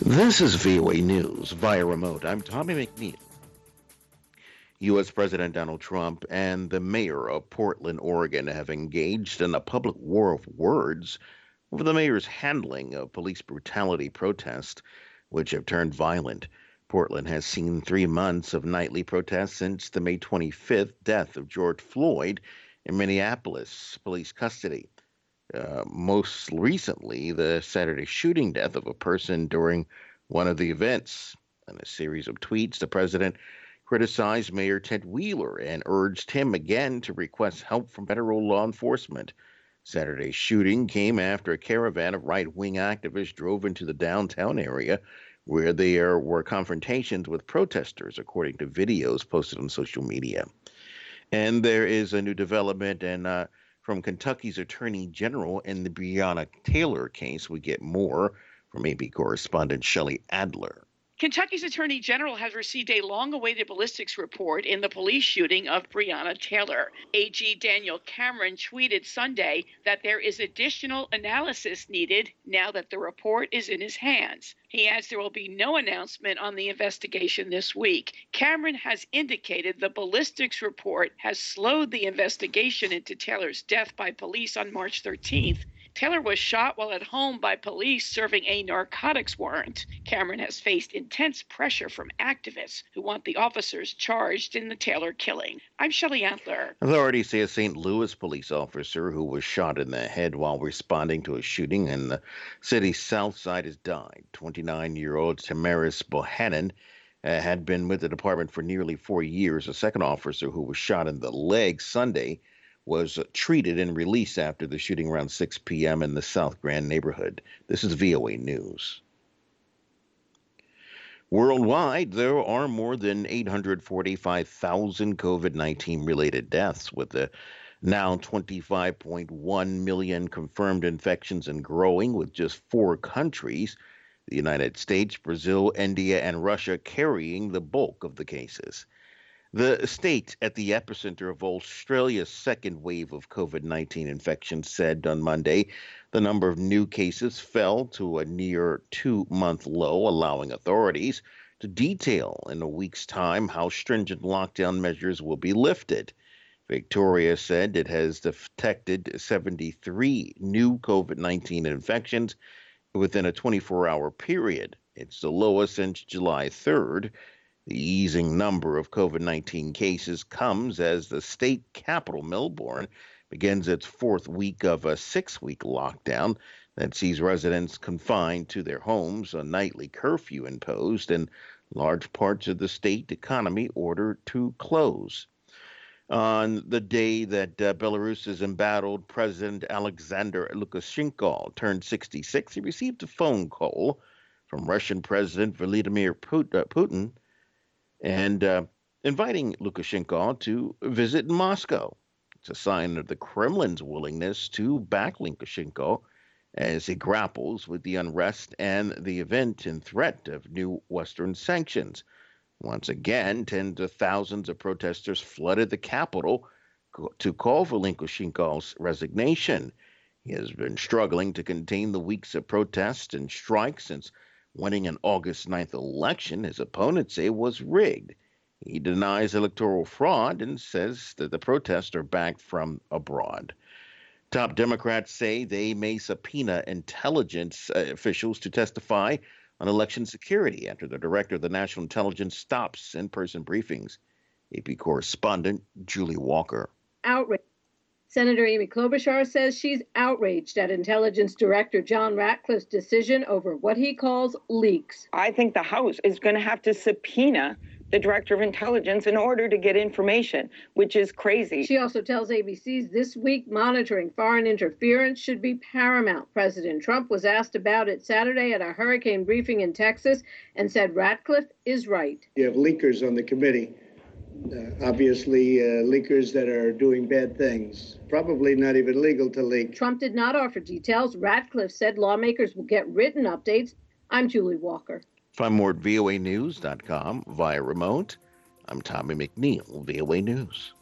This is VOA News via remote. I'm Tommy McNeil. U.S. President Donald Trump and the mayor of Portland, Oregon, have engaged in a public war of words over the mayor's handling of police brutality protests, which have turned violent. Portland has seen 3 months of nightly protests since the May 25th death of George Floyd in Minneapolis police custody. Most recently, the Saturday shooting death of a person during one of the events. In a series of tweets, the president criticized Mayor Ted Wheeler and urged him again to request help from federal law enforcement. Saturday's shooting came after a caravan of right-wing activists drove into the downtown area where there were confrontations with protesters, according to videos posted on social media. And there is a new development from Kentucky's Attorney General in the Breonna Taylor case. We get more from AP correspondent Shelley Adler. Kentucky's Attorney General has received a long-awaited ballistics report in the police shooting of Breonna Taylor. AG Daniel Cameron tweeted Sunday that there is additional analysis needed now that the report is in his hands. He adds there will be no announcement on the investigation this week. Cameron has indicated the ballistics report has slowed the investigation into Taylor's death by police on March 13th. Taylor was shot while at home by police serving a narcotics warrant. Cameron has faced intense pressure from activists who want the officers charged in the Taylor killing. I'm Shelley Adler. Authorities say a St. Louis police officer who was shot in the head while responding to a shooting in the city's south side has died. 29-year-old Tamaris Bohannon had been with the department for nearly 4 years. A second officer who was shot in the leg Sunday was treated and released after the shooting around 6 p.m. in the South Grand neighborhood. This is VOA News. Worldwide, there are more than 845,000 COVID-19 related deaths, with the now 25.1 million confirmed infections and growing, with just 4 countries, the United States, Brazil, India, and Russia, carrying the bulk of the cases. The state at the epicenter of Australia's second wave of COVID-19 infections said on Monday the number of new cases fell to a near 2-month low, allowing authorities to detail in a week's time how stringent lockdown measures will be lifted. Victoria said it has detected 73 new COVID-19 infections within a 24-hour period. It's the lowest since July 3rd. The easing number of COVID-19 cases comes as the state capital, Melbourne, begins its 4th week of a 6-week lockdown that sees residents confined to their homes, a nightly curfew imposed, and large parts of the state economy ordered to close. On the day that Belarus's embattled President Alexander Lukashenko turned 66, he received a phone call from Russian President Vladimir Putin and inviting Lukashenko to visit Moscow. It's a sign of the Kremlin's willingness to back Lukashenko as he grapples with the unrest and the event and threat of new Western sanctions. Once again, tens of thousands of protesters flooded the capital to call for Lukashenko's resignation. He has been struggling to contain the weeks of protests and strikes since winning an August 9th election his opponents say was rigged. He denies electoral fraud and says that the protests are backed from abroad. Top Democrats say they may subpoena intelligence officials to testify on election security after the director of the National Intelligence stops in-person briefings. AP correspondent Julie Walker. Outrage. Senator Amy Klobuchar says she's outraged at Intelligence Director John Ratcliffe's decision over what he calls leaks. I think the House is going to have to subpoena the Director of Intelligence in order to get information, which is crazy. She also tells ABC's This Week monitoring foreign interference should be paramount. President Trump was asked about it Saturday at a hurricane briefing in Texas and said Ratcliffe is right. You have leakers on the committee. Obviously, leakers that are doing bad things, probably not even legal to leak. Trump did not offer details. Ratcliffe said lawmakers will get written updates. I'm Julie Walker. Find more at voanews.com via remote. I'm Tommy McNeil, VOA News.